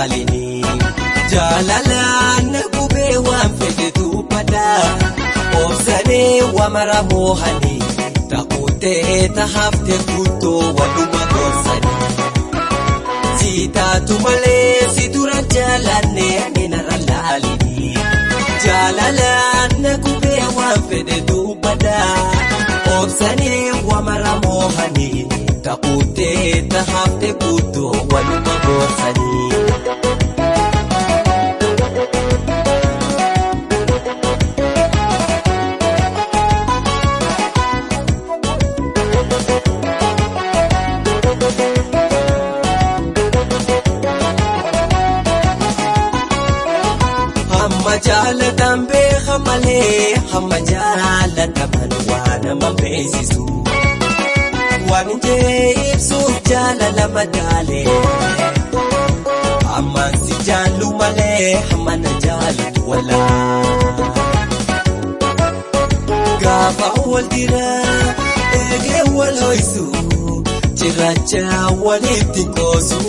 laalini jalalaan gubee waan fedhetu badaa obsanii wamara moohanii taa'utee tahaftee guutuu waluma gorsanii siitaatu malee si dura jaalannee minara laalini jalalaan gubee waan fedhetu badaa obsanii wamara moohanii taa'utee tahaftee guutuu waluma gorsanii. Jaalatan beeka malee hamma jaalataman waan nama beeksisu waan jee ibsuuf jaalala madaalee ammaan si jaallu malee hamma na jaalatu walaa gaafa wal diraa eegee wal ho'isu cirracha walitti qoosu.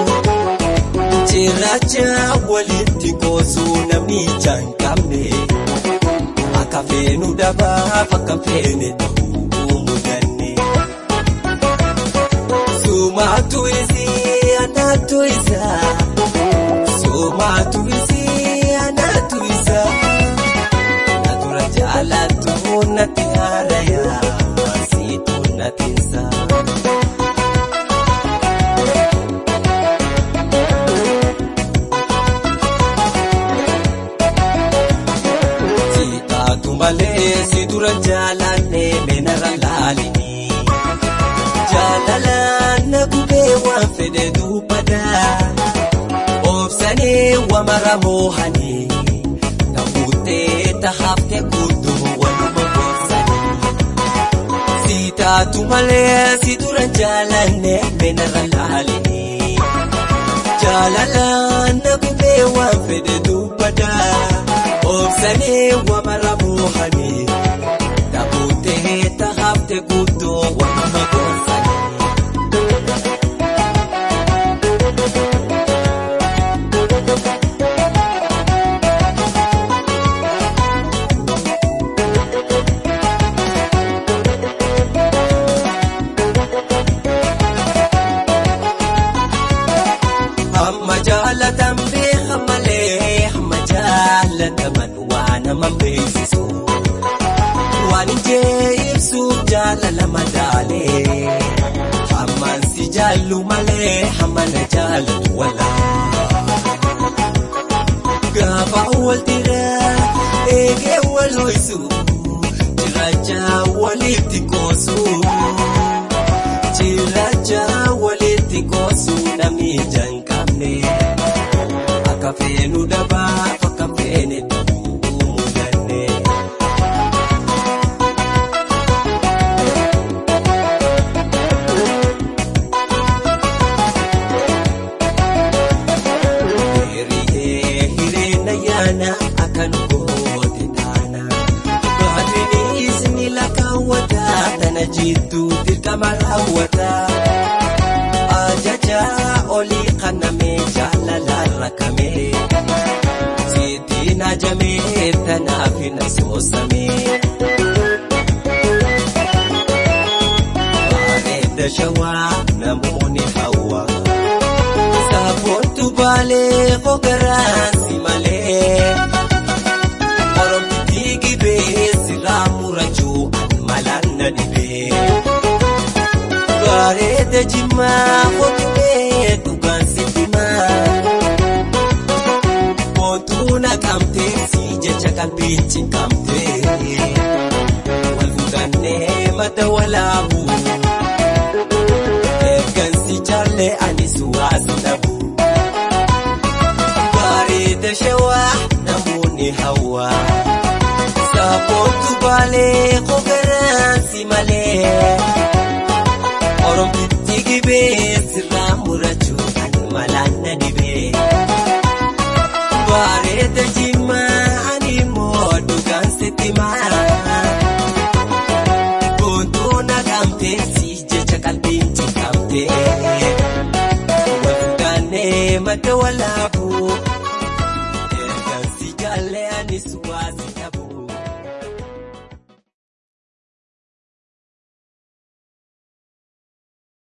Cirracha walitti qoosu namni janqabne akka feenu dabaaf akka feene ta'uu mudanne sumaatu isi anaatu isa sumaatu isi anaatu isa natura jaalatu natti haaraya siitu natti isa. Malee si dura jaalannee minara laalini jaalalaan gubee waan fedhetu badaa obsanii wamara moohanii taa'utee tahaftee guutuu waluma gorsanii siitaatu malee si dura jaalannee minara laalini jaalalaan gubee waan fedhetu badaa obsanii wamara moohanii taa'utee tahaftee guutuu waluma gorsanii. Hamma jaalatan beeka malee hamma jaalataman waan nama beeksisu waan jee ibsuuf jaalala madaalee hammaan si jaallu malee hamma na jaalatu walaa gaafa wal diraa eegee wal ho'isu cirracha walitti qoosu cirracha walitti qoosu namni janqabne akka feenu dabaaf akka feene ta'uu mudanne. Hireen ayyaana akka nu goote taana baadriinis ni lakkaawwata tana jiitu dirqama raawwata ajaja olii kanamee jaalalaan rakamee siitiin ajamee tanaaf hin asoosamee bareeda shawaa namoonni hawaa saaphoortu baalee fogaraan si malee oromti gibee sirraa murachuu malaan na dhibee bareeda jimmaa hotumee dhugaan si dimaa mootuu na kamtee si jecha qalbii cinqamtee wal fuudhannee mata walaabu eeggansi jaallee anis waasi dhabu bareeda shawaa namoonni hawaa saaphoortu baalee fogaraan si malee oromti gibee